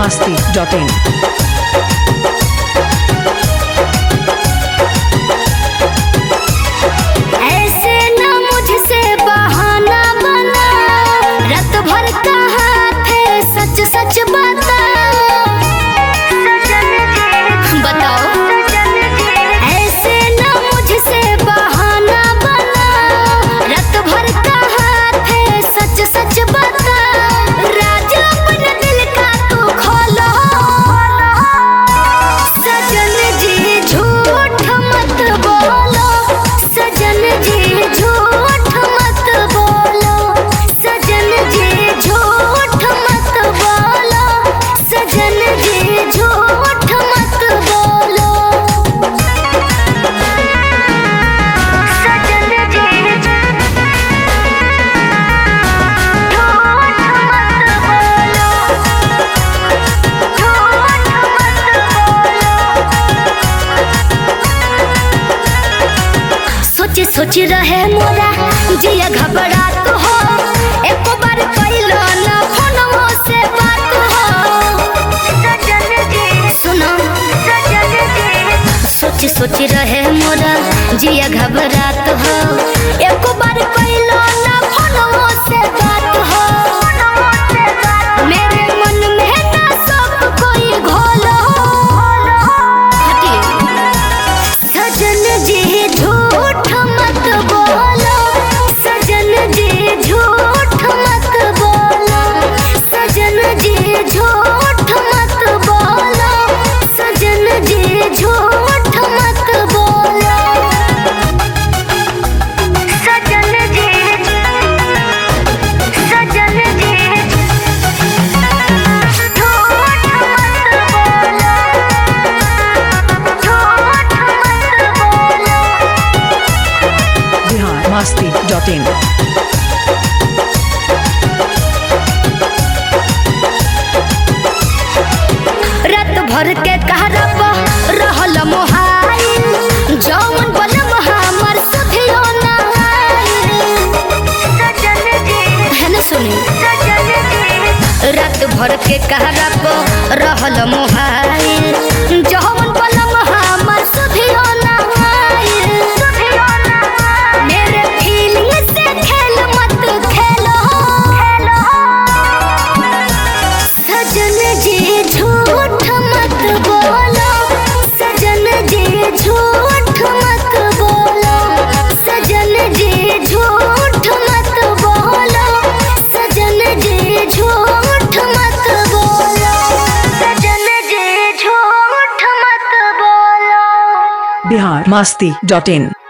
biharmasti.in। ऐसे न मुझसे बहाना बना, रात भर कहा थे सच सच बता। बताओ ऐसे न मुझसे बहाना बना, रात भर कहा थे सच सच बता। राज अपने दिल का तू खोलो, सजन जी झूठ मत बोलो। सजन जी झूठ मत बोलो, सजन जी झूठ मत बोलो, सजन जी झूठ मत बोलो। सजन जी सोच सोच रहे मोरा जिया घबरात हो। एक बार कइलो ना फोनवो से बात हो। सजन जी सुनो, सजन जी सोच सोच रहे मोरा जिया घबरात हो। एक बार कइलो ना फोनवो से बात हो। मेरे मन में ना सब कोई घोलो। हटिए सजन जी झूठ मत बोलो, सजन जी झूठ मत बोलो, सजन जी झूठ मत बोलो, सजन जी झूठ मत बोलो। सजन जी सजन जी झूठ मत बोलो, झूठ मत बोलो। biharmasti.in। रात भर के कहरब रहल मोहाइल, जौन बलम हमर सुधियो ना आइल। सजन जी है ना सुनी, सजन जी रात भर के कहरब रहल मोहाइल, जौन बलम हमर सुधियो ना आइल। मेरे फीलिंग से खेल मत खेलो, सजन जी झूठ मत बोलो, सजन जी झूठ मत बोलो, सजन जी झूठ मत बोलो, सजन जी झूठ मत बोलो, सजन जी झूठ मत बोलो। biharmasti.in।